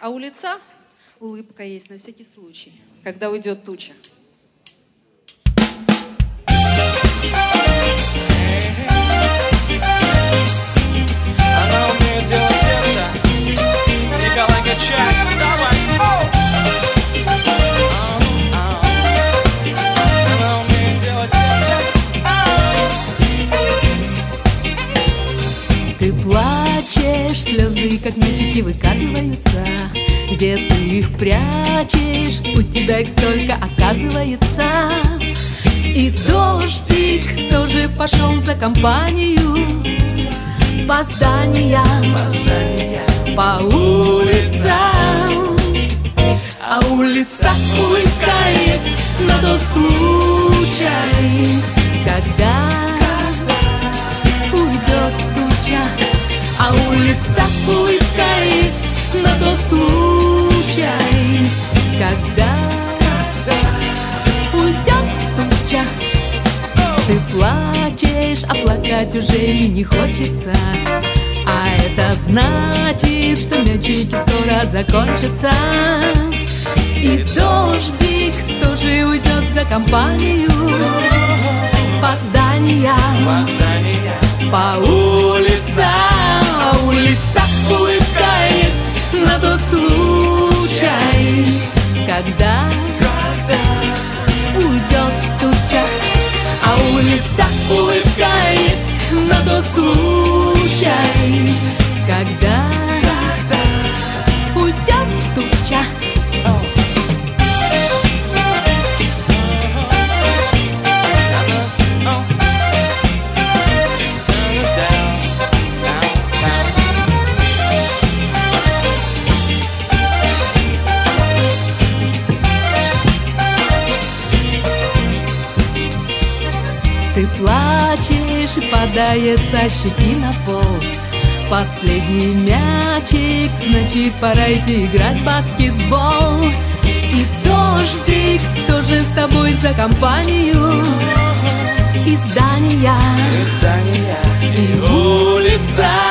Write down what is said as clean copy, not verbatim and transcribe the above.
А у лица улыбка есть на всякий случай, когда уйдет туча. Она умеет делать это. Николай Качай, давай. Она умеет делать это. Ты плачешь, слезы как мячики выкатываются. Где ты их прячешь? У тебя их столько оказывается. И дождик тоже пошел за компанию. По зданиям, по улицам. А улица улыбка есть на тот случай, когда уйдет туча. А улица улыбка есть на тот случай, когда уйдет туча. Ты плачешь, а плакать уже и не хочется. А это значит, что мячики скоро закончатся. И дождик тоже уйдет за компанию. По зданиям, по улицам. А улица улыбка есть на тот случай, когда уйдет туча. А улица улыбка есть на тот случай, когда уйдет туча. Ты плачешь, и падает со щеки на пол последний мячик, значит пора идти играть в баскетбол. И дождик тоже с тобой за компанию. И здания, и улица.